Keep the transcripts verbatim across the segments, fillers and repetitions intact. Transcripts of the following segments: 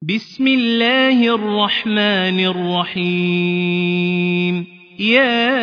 بسم الله الرحمن الرحيم يا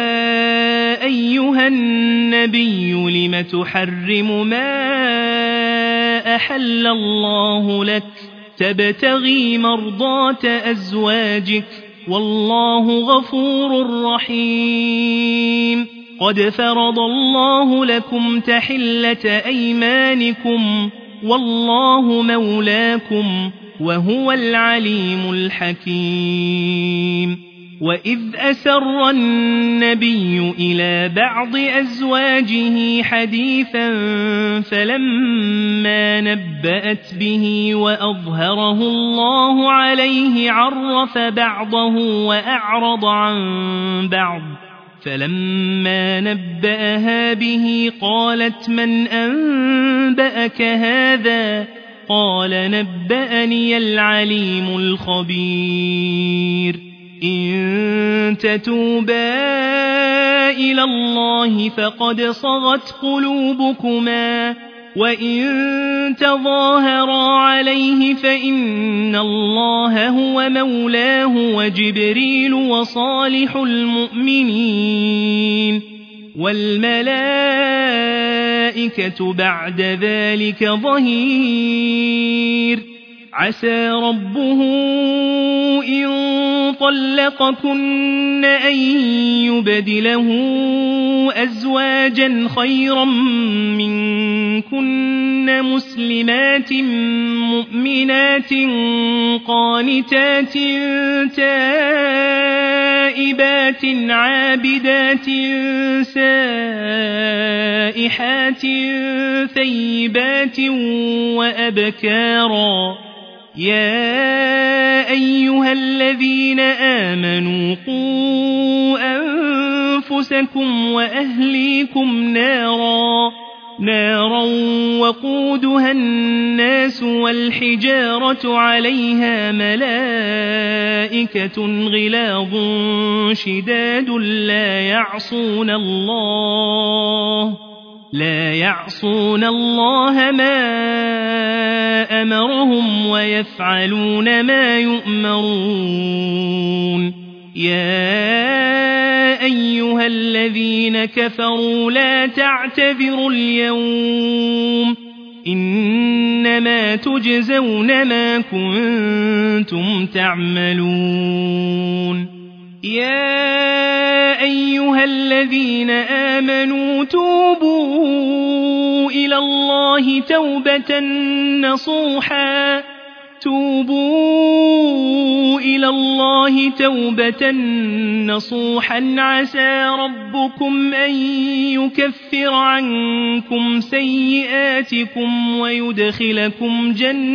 أيها النبي لم تحرم ما أحل الله لك تبتغي مرضات أزواجك والله غفور رحيم قد فرض الله لكم تحلة أيمانكم والله مولاكم وهو العليم الحكيم وإذ أسر النبي إلى بعض أزواجه حديثا فلما نبأت به وأظهره الله عليه عرف بعضه وأعرض عن بعض فلما نبأها به قالت من أنبأك هذا قال نبأني العليم الخبير إن تتوبا إلى الله فقد صغت قلوبكما وإن تظاهرا عليه فإن الله هو مولاه وجبريل وصالح المؤمنين والملائكة بعد ذلك ظهير عسى ربه إن طلقكن أن يبدله أزواجا خيرا منكن مسلمات مؤمنات قانتات تائبات عابدات سائحات ثيبات وأبكارا يا أيها الذين آمنوا قوا أنفسكم وأهليكم نارا نارا وقودها الناس والحجارة عليها ملائكة غلاظ شداد لا يعصون الله لا يعصون الله ما أمرهم ويفعلون ما يؤمرون يا أيها الذين كفروا لا تعتذروا اليوم إنما تجزون ما كنتم تعملون يا أيها الذين آمنوا توبوا إلى الله توبة نصوحا توبوا إلى الله توبة نصوحا عسى ربكم أن يكفر عنكم سيئاتكم ويدخلكم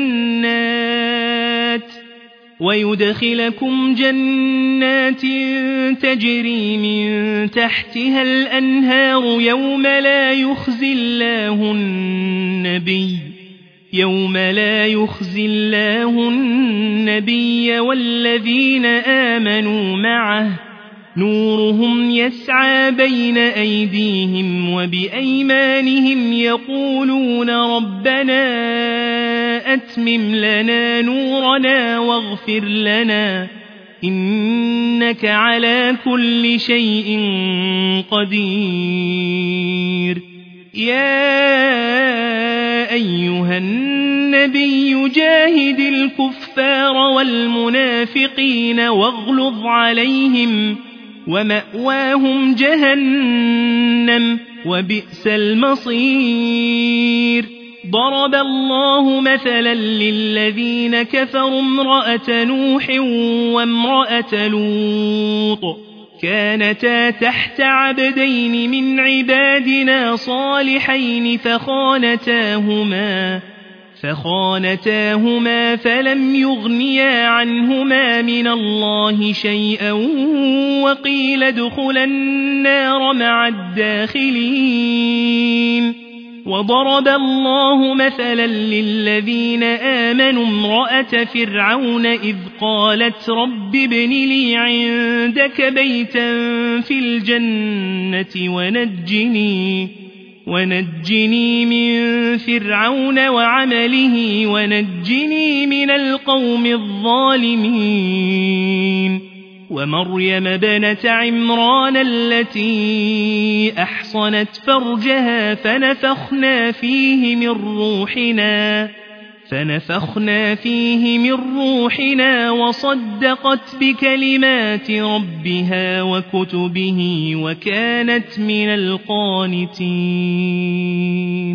جنات ويدخلكم جنات تجري من تحتها الأنهار يوم لا يخزي الله النبي يوم لا يخزي الله النبي والذين آمنوا معه نورهم يسعى بين أيديهم وبأيمانهم يقولون ربنا أتمم لنا نورنا واغفر لنا إنك على كل شيء قدير يا أيها النبي جاهد الكفار والمنافقين واغلظ عليهم ومأواهم جهنم وبئس المصير ضرب الله مثلا للذين كفروا امرأة نوح وامرأة لوط كانتا تحت عبدين من عبادنا صالحين فخانتاهما فخانتاهما فلم يغنيا عنهما من الله شيئا وقيل ادخلا النار مع الداخلين وضرب الله مثلا للذين آمنوا امرأة فرعون إذ قالت رب ابن لي عندك بيتا في الجنة ونجني ونجني من فرعون وعمله ونجني من القوم الظالمين ومريم بنت عمران التي أحصنت فرجها فنفخنا فيه من روحنا فنفخنا فيه من روحنا وصدقت بكلمات ربها وكتبه وكانت من القانتين